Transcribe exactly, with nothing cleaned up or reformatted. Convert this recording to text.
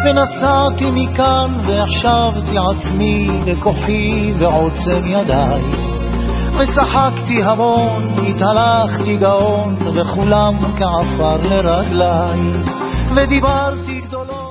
ונסעתי מכאן והחשבתי עצמי בכוחי ועוצם ידיי, וצחקתי המון, התהלכתי גאון, וכולם כעפר לרגליי, ודיברתי גדולות.